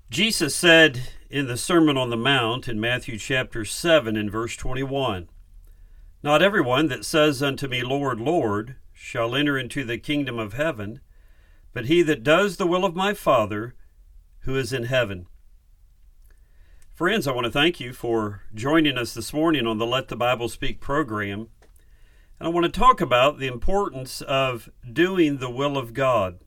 Jesus said in the Sermon on the Mount in Matthew chapter 7 and verse 21, "Not everyone that says unto me, Lord, Lord, shall enter into the kingdom of heaven, but he that does the will of my Father who is in heaven." Friends, I want to thank you for joining us this morning on the Let the Bible Speak program. And I want to talk about the importance of doing the will of God.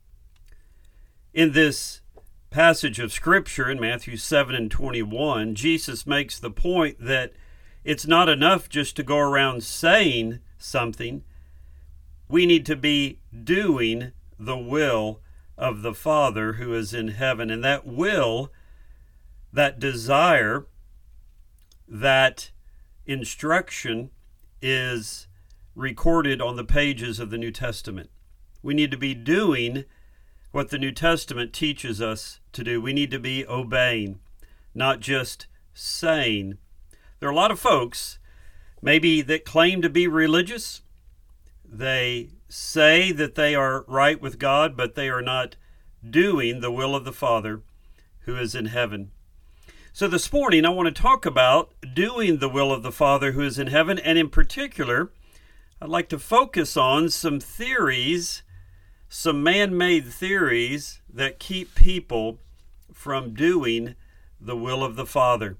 In this passage of Scripture in Matthew 7 and 21, Jesus makes the point that it's not enough just to go around saying something. We need to be doing the will of the Father who is in heaven. And that will, that desire, that instruction is recorded on the pages of the New Testament. We need to be doing what the New Testament teaches us to do. We need to be obeying, not just saying. There are a lot of folks, maybe that claim to be religious. They say that they are right with God, but they are not doing the will of the Father who is in heaven. So this morning I want to talk about doing the will of the Father who is in heaven, and in particular, I'd like to focus on some theories, some man-made theories that keep people from doing the will of the Father.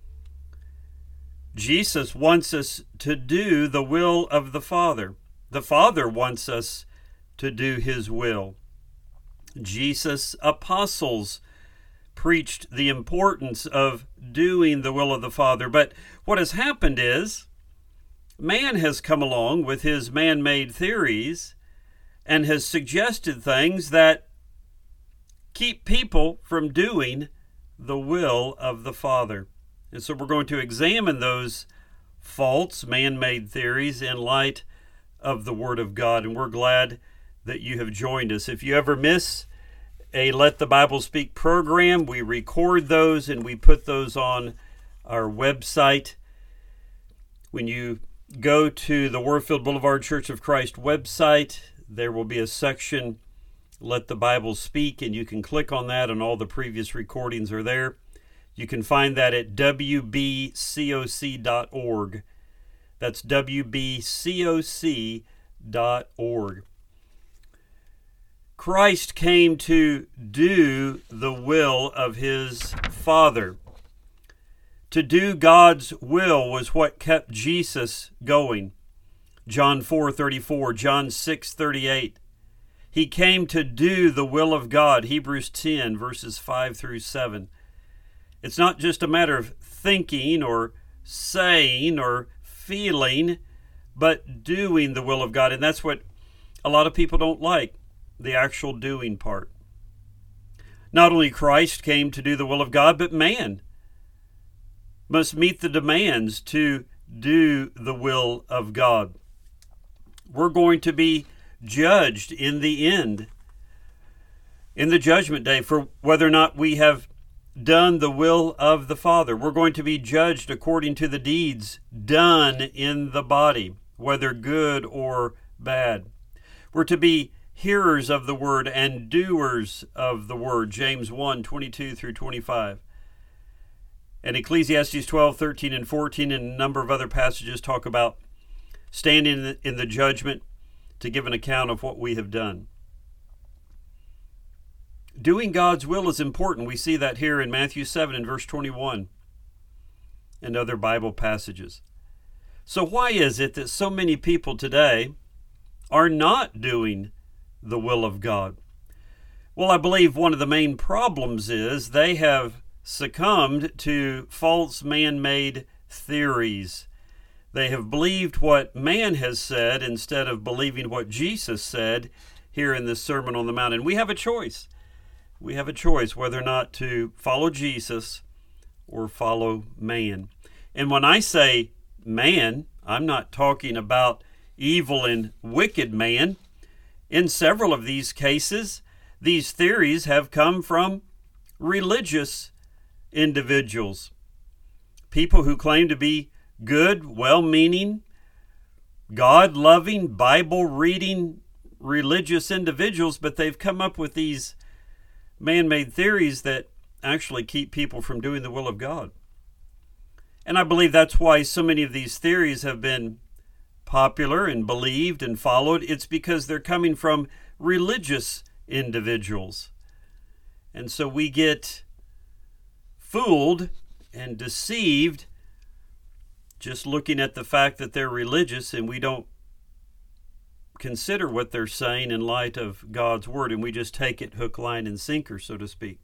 Jesus wants us to do the will of the Father. The Father wants us to do His will. Jesus' apostles preached the importance of doing the will of the Father. But what has happened is man has come along with his man-made theories and has suggested things that keep people from doing the will of the Father. And so we're going to examine those false man-made theories in light of the Word of God. And we're glad that you have joined us. If you ever miss a Let the Bible Speak program, we record those and we put those on our website. When you go to the Warfield Boulevard Church of Christ website, there will be a section, Let the Bible Speak, and you can click on that and all the previous recordings are there. You can find that at wbcoc.org. That's wbcoc.org. Christ came to do the will of His Father. To do God's will was what kept Jesus going. John 4:34, John 6:38. He came to do the will of God. Hebrews 10, verses 5 through 7. It's not just a matter of thinking or saying or feeling, but doing the will of God. And that's what a lot of people don't like, the actual doing part. Not only Christ came to do the will of God, but man must meet the demands to do the will of God. We're going to be judged in the end, in the judgment day, for whether or not we have done the will of the Father. We're going to be judged according to the deeds done in the body, whether good or bad. We're to be hearers of the word and doers of the word, James 1:22 through 25. And Ecclesiastes 12:13 and 14 and a number of other passages talk about standing in the judgment to give an account of what we have done. Doing God's will is important. We see that here in Matthew 7 and verse 21 and other Bible passages. So why is it that so many people today are not doing the will of God? Well, I believe one of the main problems is they have succumbed to false man-made theories. They have believed what man has said instead of believing what Jesus said here in this Sermon on the Mount. And we have a choice. We have a choice whether or not to follow Jesus or follow man. And when I say man, I'm not talking about evil and wicked man. In several of these cases, these theories have come from religious individuals, people who claim to be good, well-meaning, God-loving, Bible-reading, religious individuals, but they've come up with these man-made theories that actually keep people from doing the will of God. And I believe that's why so many of these theories have been popular and believed and followed. It's because they're coming from religious individuals. And so we get fooled and deceived just looking at the fact that they're religious, and we don't consider what they're saying in light of God's Word, and we just take it hook, line, and sinker, so to speak.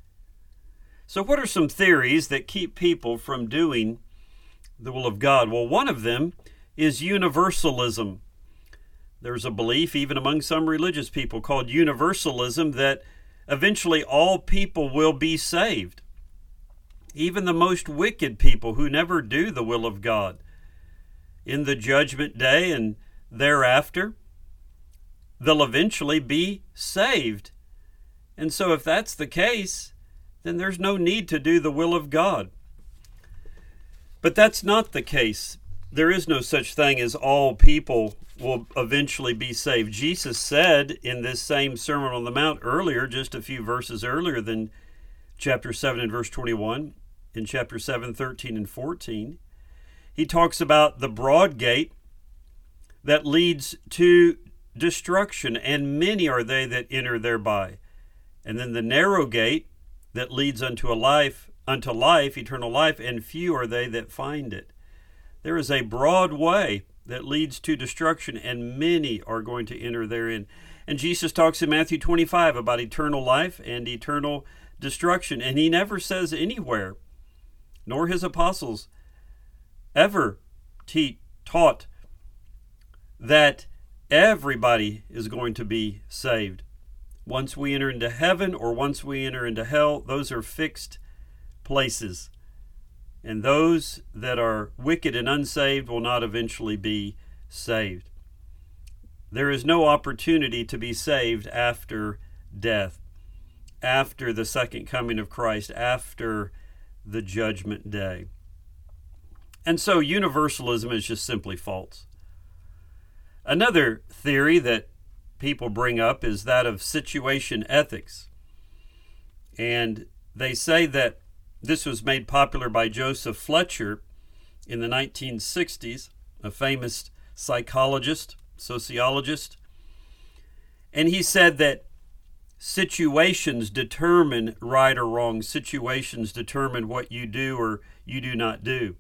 So what are some theories that keep people from doing the will of God? Well, one of them is universalism. There's a belief, even among some religious people, called universalism, that eventually all people will be saved. Even the most wicked people who never do the will of God. In the judgment day and thereafter, they'll eventually be saved. And so if that's the case, then there's no need to do the will of God. But that's not the case. There is no such thing as all people will eventually be saved. Jesus said in this same Sermon on the Mount earlier, just a few verses earlier than chapter 7 and verse 21, in chapter 7, 13 and 14, he talks about the broad gate that leads to destruction, and many are they that enter thereby. And then the narrow gate that leads unto life, eternal life, and few are they that find it. There is a broad way that leads to destruction, and many are going to enter therein. And Jesus talks in Matthew 25 about eternal life and eternal destruction, and he never says anywhere, nor his apostles ever taught that everybody is going to be saved. Once we enter into heaven or once we enter into hell, those are fixed places. And those that are wicked and unsaved will not eventually be saved. There is no opportunity to be saved after death, after the second coming of Christ, after the judgment day. And so universalism is just simply false. Another theory that people bring up is that of situation ethics. And they say that this was made popular by Joseph Fletcher in the 1960s, a famous psychologist, sociologist. And he said that situations determine right or wrong. Situations determine what you do or you do not do.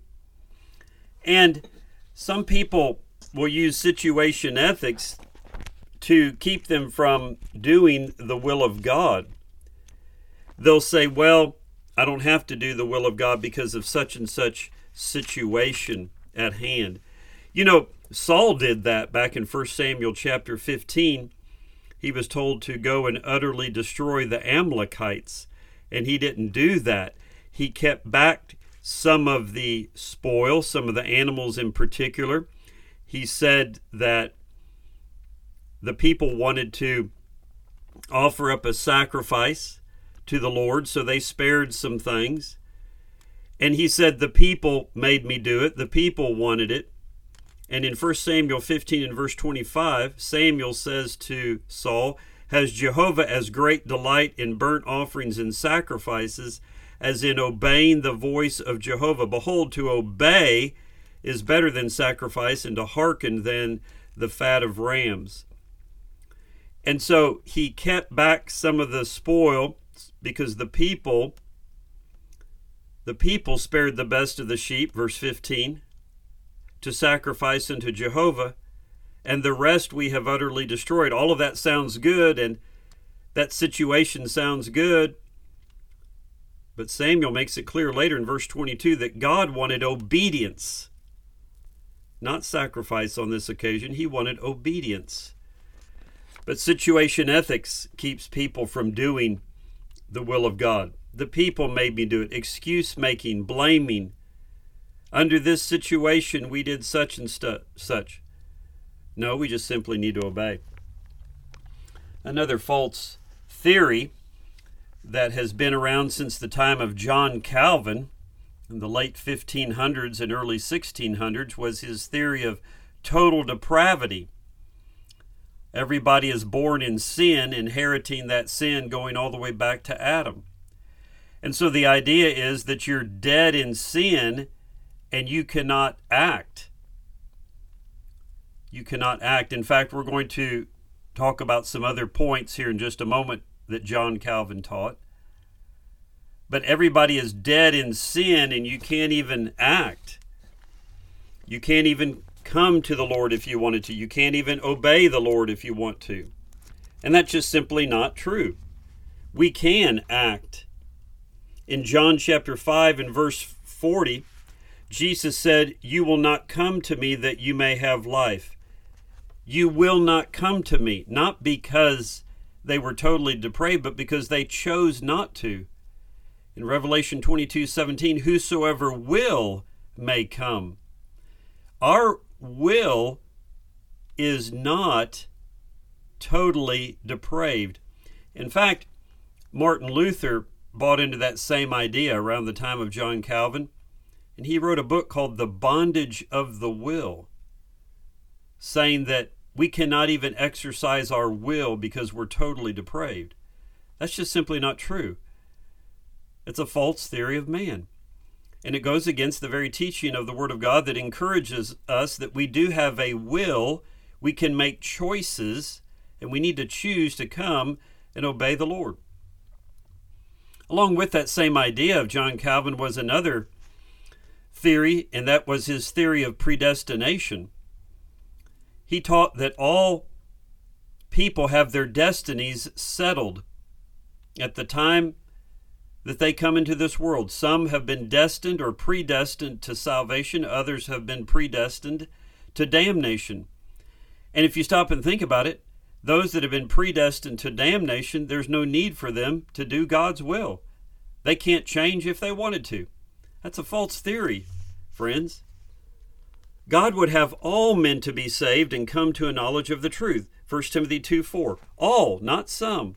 And some people will use situation ethics to keep them from doing the will of God. They'll say, well, I don't have to do the will of God because of such and such situation at hand. You know, Saul did that back in 1 Samuel chapter 15. He was told to go and utterly destroy the Amalekites, and he didn't do that. He kept back some of the spoil, some of the animals in particular. He said that the people wanted to offer up a sacrifice to the Lord, so they spared some things. And he said, the people made me do it. The people wanted it. And in 1 Samuel 15 and verse 25, Samuel says to Saul, has Jehovah as great delight in burnt offerings and sacrifices as in obeying the voice of Jehovah? Behold, to obey is better than sacrifice, and to hearken than the fat of rams. And so he kept back some of the spoil because the people spared the best of the sheep, verse 15, to sacrifice unto Jehovah, and the rest we have utterly destroyed. All of that sounds good, and that situation sounds good. But Samuel makes it clear later in verse 22 that God wanted obedience, not sacrifice on this occasion. He wanted obedience. But situation ethics keeps people from doing the will of God. The people made me do it. Excuse making, blaming. Under this situation, we did such and such. No, we just simply need to obey. Another false theory that has been around since the time of John Calvin in the late 1500s and early 1600s was his theory of total depravity. Everybody is born in sin, inheriting that sin going all the way back to Adam. And so the idea is that you're dead in sin and you cannot act. You cannot act. In fact, we're going to talk about some other points here in just a moment that John Calvin taught. But everybody is dead in sin and you can't even act. You can't even come to the Lord if you wanted to. You can't even obey the Lord if you want to. And that's just simply not true. We can act. In John chapter 5 and verse 40, Jesus said, "You will not come to me that you may have life." You will not come to me, not because they were totally depraved, but because they chose not to. In Revelation 22:17, whosoever will may come. Our will is not totally depraved. In fact, Martin Luther bought into that same idea around the time of John Calvin, and he wrote a book called The Bondage of the Will, saying that we cannot even exercise our will because we're totally depraved. That's just simply not true. It's a false theory of man. And it goes against the very teaching of the Word of God that encourages us that we do have a will, we can make choices, and we need to choose to come and obey the Lord. Along with that same idea of John Calvin was another theory, and that was his theory of predestination. He taught that all people have their destinies settled at the time that they come into this world. Some have been destined or predestined to salvation. Others have been predestined to damnation. And if you stop and think about it, those that have been predestined to damnation, there's no need for them to do God's will. They can't change if they wanted to. That's a false theory, friends. God would have all men to be saved and come to a knowledge of the truth. 1 Timothy 2:4. All, not some.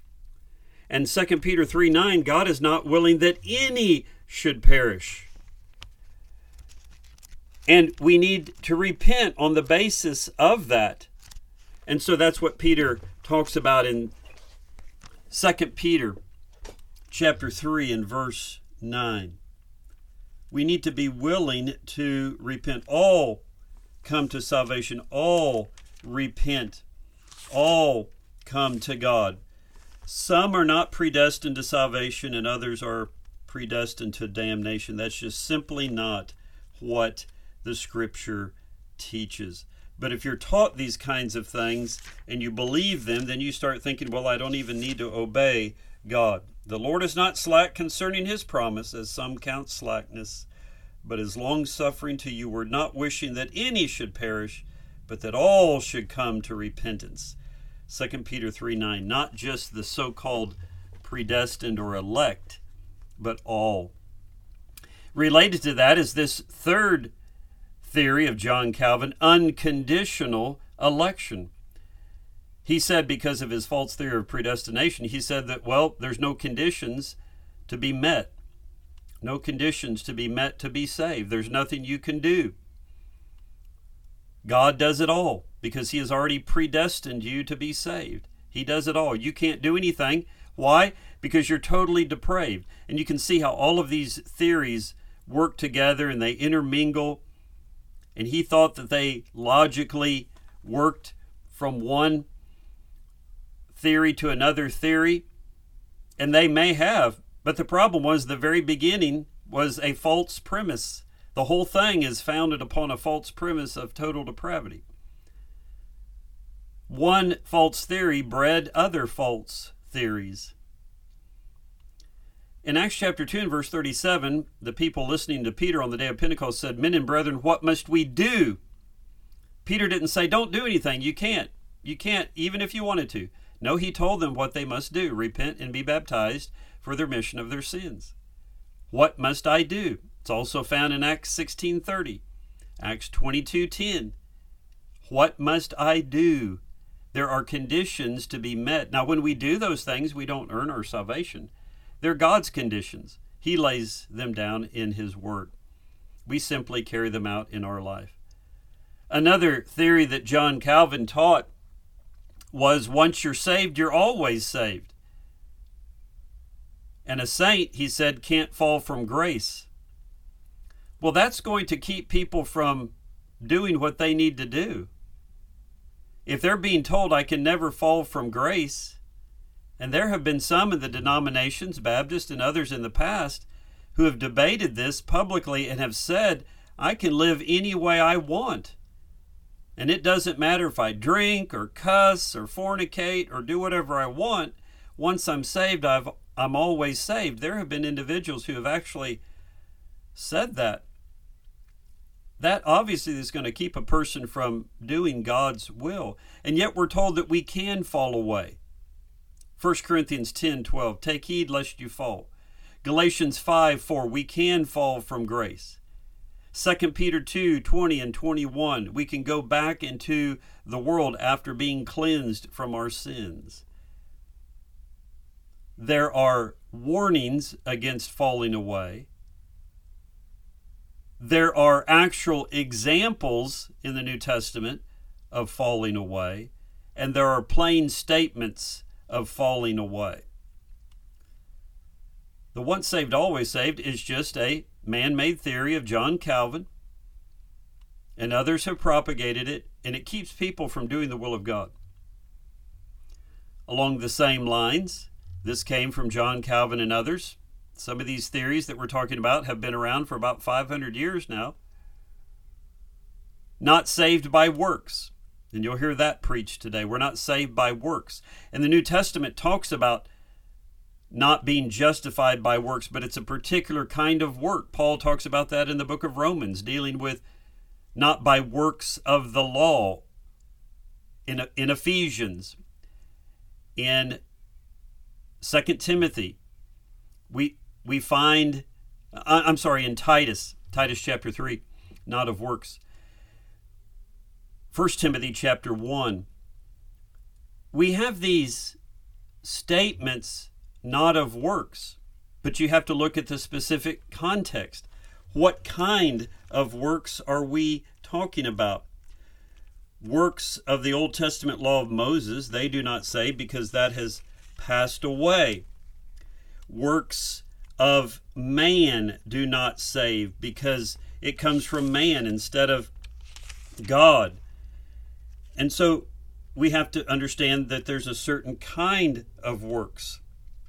And 2 Peter 3:9, God is not willing that any should perish. And we need to repent on the basis of that. And so that's what Peter talks about in 2 Peter chapter 3 and verse 9. We need to be willing to repent. All come to salvation. All repent. All come to God. Some are not predestined to salvation and others are predestined to damnation. That's just simply not what the Scripture teaches. But if you're taught these kinds of things and you believe them, then you start thinking, well, I don't even need to obey God. The Lord is not slack concerning his promise, as some count slackness, but is long-suffering to you, word, not wishing that any should perish, but that all should come to repentance. 2 Peter 3:9, not just the so-called predestined or elect, but all. Related to that is this third theory of John Calvin, unconditional election. He said, because of his false theory of predestination, he said that, well, there's no conditions to be met. No conditions to be met to be saved. There's nothing you can do. God does it all because he has already predestined you to be saved. He does it all. You can't do anything. Why? Because you're totally depraved. And you can see how all of these theories work together and they intermingle. And he thought that they logically worked from one theory to another theory, and they may have, but the problem was the very beginning was a false premise. The whole thing is founded upon a false premise of total depravity. One false theory bred other false theories. In Acts chapter 2 and verse 37, the people listening to Peter on the day of Pentecost said, "Men and brethren, what must we do?" Peter didn't say, don't do anything. You can't. You can't, even if you wanted to. No, he told them what they must do. Repent and be baptized for the remission of their sins. What must I do? It's also found in Acts 16:30, Acts 22:10. What must I do? There are conditions to be met. Now, when we do those things, we don't earn our salvation. They're God's conditions. He lays them down in his word. We simply carry them out in our life. Another theory that John Calvin taught was once you're saved, you're always saved. And a saint, he said, can't fall from grace. Well, that's going to keep people from doing what they need to do. If they're being told, I can never fall from grace, and there have been some in the denominations, Baptist and others in the past, who have debated this publicly and have said, I can live any way I want. And it doesn't matter if I drink or cuss or fornicate or do whatever I want. Once I'm saved, I'm always saved. There have been individuals who have actually said that. That obviously is going to keep a person from doing God's will. And yet we're told that we can fall away. 1 Corinthians 10:12, take heed lest you fall. Galatians 5:4, we can fall from grace. 2 Peter 2:20 and 21, we can go back into the world after being cleansed from our sins. There are warnings against falling away. There are actual examples in the New Testament of falling away, and there are plain statements of falling away. The once saved, always saved is just a man-made theory of John Calvin, and others have propagated it, and it keeps people from doing the will of God. Along the same lines, this came from John Calvin and others. Some of these theories that we're talking about have been around for about 500 years now. Not saved by works. And you'll hear that preached today. We're not saved by works. And the New Testament talks about not being justified by works, but it's a particular kind of work. Paul talks about that in the book of Romans, dealing with not by works of the law. In Ephesians, in 2 Timothy, we find, in Titus chapter 3, not of works. 1 Timothy chapter 1, we have these statements not of works, but you have to look at the specific context. What kind of works are we talking about? Works of the Old Testament law of Moses, they do not save because that has passed away. Works of man do not save because it comes from man instead of God. And so we have to understand that there's a certain kind of works.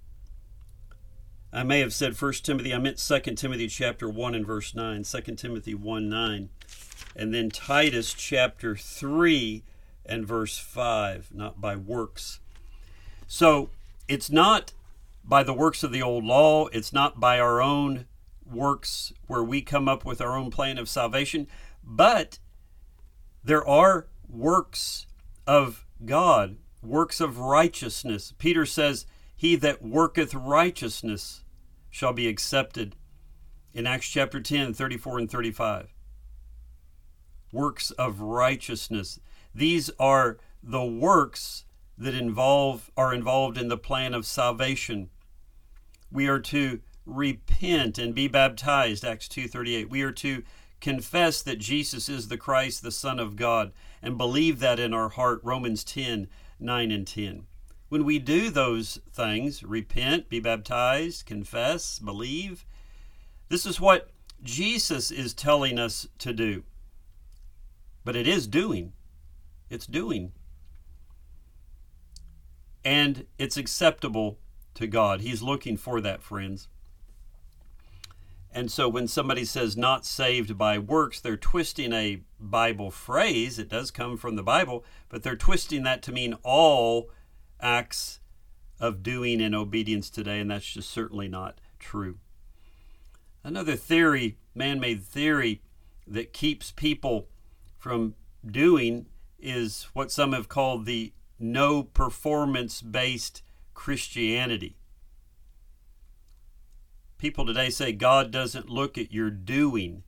I may have said 1 Timothy, I meant 2 Timothy chapter 1 and verse 9, 2 Timothy 1:9, and then Titus chapter 3 and verse 5, not by works. So it's not by the works of the old law, it's not by our own works where we come up with our own plan of salvation, but there are works of God, works of righteousness. Peter says, he that worketh righteousness shall be accepted. In Acts chapter 10, 34 and 35. Works of righteousness. These are the works that are involved in the plan of salvation. We are to repent and be baptized, Acts 2:38. We are to confess that Jesus is the Christ, the Son of God, and believe that in our heart, Romans 10:9 and 10. When we do those things, repent, be baptized, confess, believe, this is what Jesus is telling us to do. But it is doing. It's doing. And it's acceptable to God. He's looking for that, friends. And so when somebody says not saved by works, they're twisting a Bible phrase. It does come from the Bible, but they're twisting that to mean all acts of doing and obedience today, and that's just certainly not true. Another theory, man-made theory, that keeps people from doing is what some have called the no performance-based Christianity. People today say God doesn't look at your doing.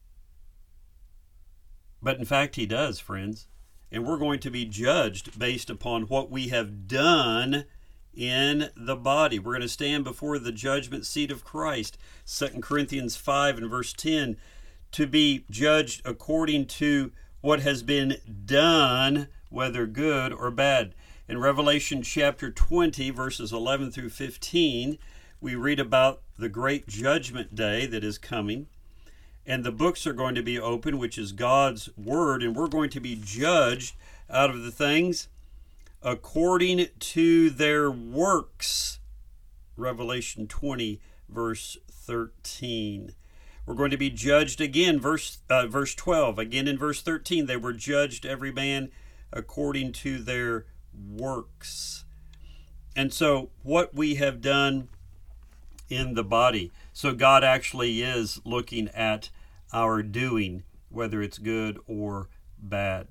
But in fact, he does, friends. And we're going to be judged based upon what we have done in the body. We're going to stand before the judgment seat of Christ. 2 Corinthians 5 and verse 10, to be judged according to what has been done, whether good or bad. In Revelation chapter 20, verses 11 through 15, we read about the great judgment day that is coming, and the books are going to be open, which is God's word, and we're going to be judged out of the things according to their works. Revelation 20, verse 13. We're going to be judged again, verse 12. Again in verse 13, they were judged every man according to their works. And so what we have done in the body. So God actually is looking at our doing, whether it's good or bad.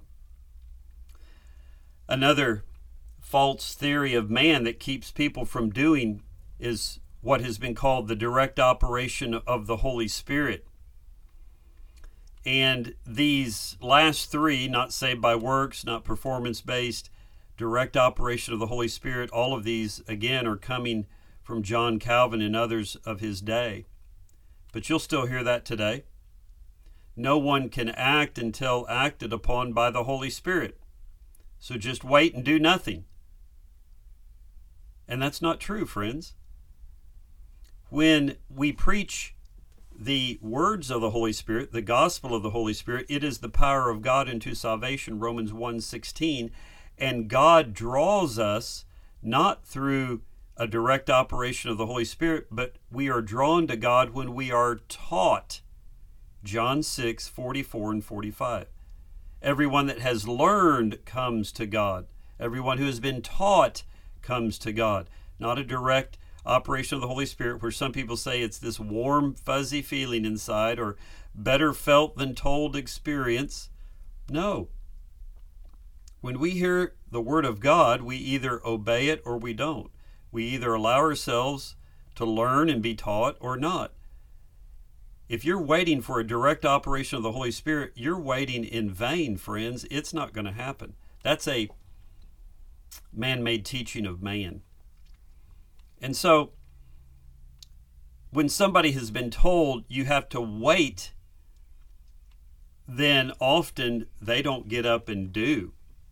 Another false theory of man that keeps people from doing is what has been called the direct operation of the Holy Spirit. And these last three, not saved by works, not performance-based, direct operation of the Holy Spirit, all of these, again, are coming from John Calvin and others of his day. But you'll still hear that today. No one can act until acted upon by the Holy Spirit. So just wait and do nothing. And that's not true, friends. When we preach the words of the Holy Spirit, the gospel of the Holy Spirit, it is the power of God unto salvation, Romans 1:16, and God draws us not through a direct operation of the Holy Spirit, but we are drawn to God when we are taught, John 6:44 and 45. Everyone that has learned comes to God. Everyone who has been taught comes to God. Not a direct operation of the Holy Spirit where some people say it's this warm, fuzzy feeling inside or better felt than told experience. No. When we hear the Word of God, we either obey it or we don't. We either allow ourselves to learn and be taught or not. If you're waiting for a direct operation of the Holy Spirit, you're waiting in vain, friends. It's not going to happen. That's a man-made teaching of man. And so, when somebody has been told you have to wait, then often they don't get up and do.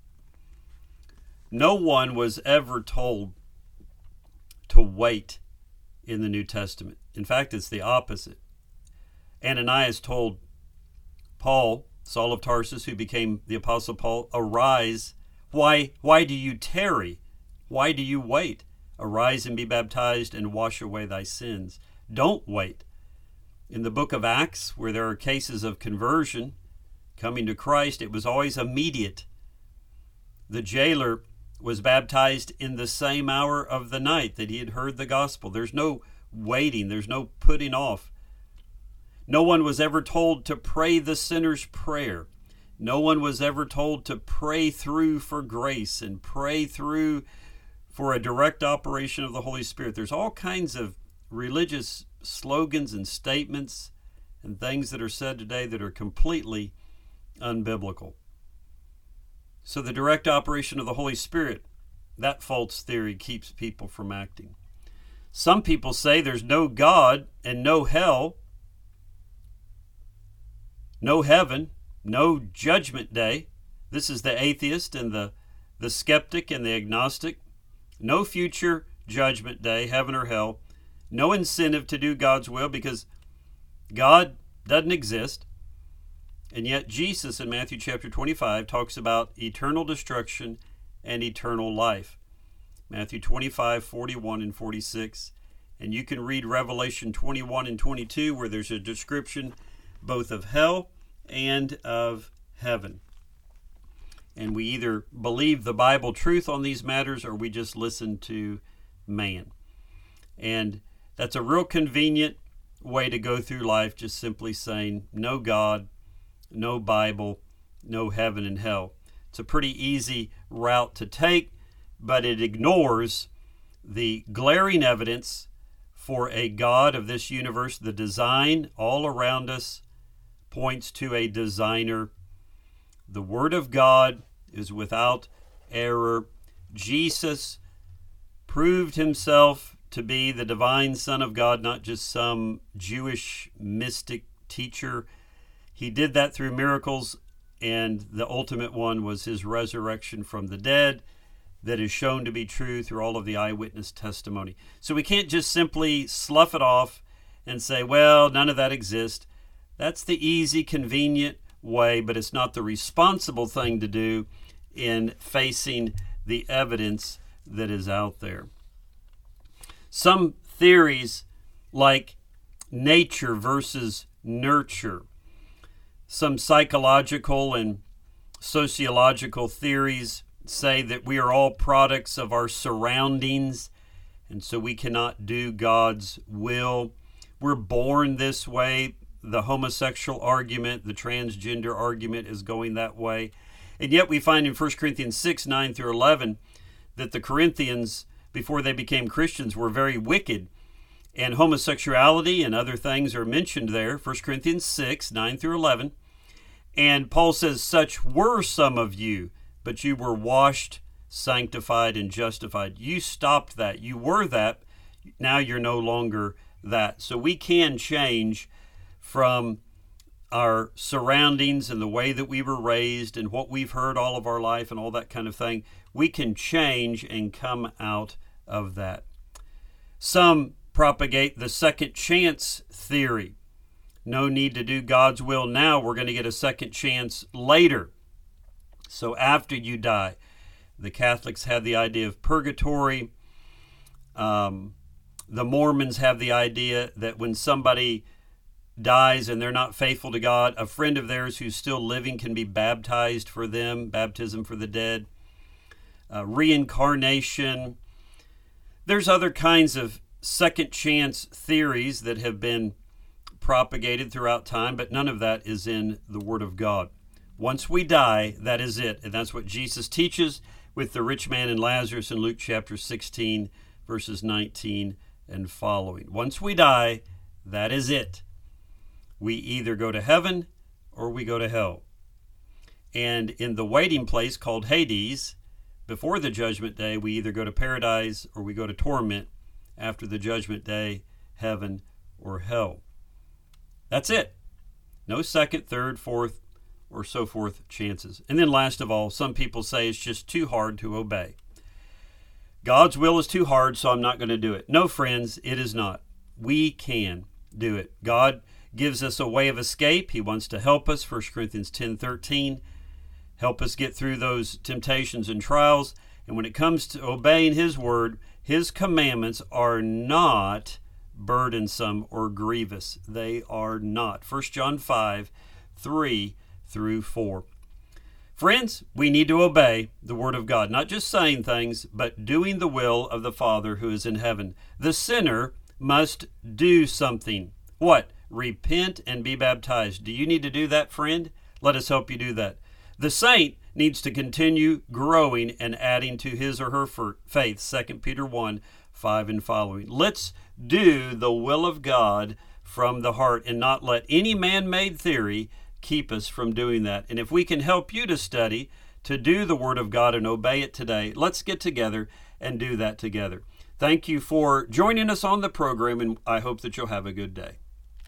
No one was ever told to wait in the New Testament. In fact, it's the opposite. Ananias told Paul, Saul of Tarsus, who became the Apostle Paul, arise. Why do you tarry? Why do you wait? Arise and be baptized and wash away thy sins. Don't wait. In the book of Acts, where there are cases of conversion, coming to Christ, it was always immediate. The jailer was baptized in the same hour of the night that he had heard the gospel. There's no waiting. There's no putting off. No one was ever told to pray the sinner's prayer. No one was ever told to pray through for grace and pray through for a direct operation of the Holy Spirit. There's all kinds of religious slogans and statements and things that are said today that are completely unbiblical. So the direct operation of the Holy Spirit, that false theory keeps people from acting. Some people say there's no God and no hell, no heaven, no judgment day. This is the atheist and the skeptic and the agnostic. No future judgment day, heaven or hell. No incentive to do God's will because God doesn't exist. And yet Jesus in Matthew chapter 25 talks about eternal destruction and eternal life. Matthew 25, 41 and 46. And you can read Revelation 21 and 22 where there's a description both of hell and of heaven. And we either believe the Bible truth on these matters or we just listen to man. And that's a real convenient way to go through life, just simply saying no God, no Bible, no heaven and hell. It's a pretty easy route to take, but it ignores the glaring evidence for a God of this universe. The design all around us points to a designer. The Word of God is without error. Jesus proved himself to be the divine Son of God, not just some Jewish mystic teacher. He did that through miracles, and the ultimate one was his resurrection from the dead. that is shown to be true through all of the eyewitness testimony. So we can't just simply slough it off and say, well, none of that exists. That's the easy, convenient way, but it's not the responsible thing to do in facing the evidence that is out there. Some theories like nature versus nurture, some psychological and sociological theories say that we are all products of our surroundings, and so we cannot do God's will. We're born this way. The homosexual argument, the transgender argument is going that way. And yet we find in 1 Corinthians 6, 9 through 11, that the Corinthians, before they became Christians, were very wicked. And homosexuality and other things are mentioned there, 1 Corinthians 6, 9 through 11. And Paul says, such were some of you, but you were washed, sanctified, and justified. You stopped that. You were that. Now you're no longer that. So we can change from our surroundings and the way that we were raised and what we've heard all of our life and all that kind of thing. We can change and come out of that. Some propagate the second chance theory. No need to do God's will now. We're going to get a second chance later. So after you die, the Catholics have the idea of purgatory. The Mormons have the idea that when somebody dies and they're not faithful to God, a friend of theirs who's still living can be baptized for them, baptism for the dead. Reincarnation. There's other kinds of second chance theories that have been propagated throughout time, but none of that is in the Word of God. Once we die, that is it. And that's what Jesus teaches with the rich man and Lazarus in Luke chapter 16, verses 19 and following. Once we die, that is it. We either go to heaven or we go to hell. And in the waiting place called Hades, before the judgment day, we either go to paradise or we go to torment. After the judgment day, heaven or hell. That's it. No second, third, fourth, or so forth chances. And then last of all, some people say it's just too hard to obey. God's will is too hard, so I'm not going to do it. No, friends, it is not. We can do it. God gives us a way of escape. He wants to help us. 1 Corinthians 10:13. Help us get through those temptations and trials. And when it comes to obeying His word, His commandments are not burdensome or grievous. They are not. 1 John 5, 3 through 4. Friends, we need to obey the Word of God, not just saying things, but doing the will of the Father who is in heaven. The sinner must do something. What? Repent and be baptized. Do you need to do that, friend? Let us help you do that. The saint needs to continue growing and adding to his or her faith. 2 Peter 1, 5 and following. Let's do the will of God from the heart and not let any man-made theory keep us from doing that. And if we can help you to study, to do the Word of God and obey it today, let's get together and do that together. Thank you for joining us on the program, and I hope that you'll have a good day.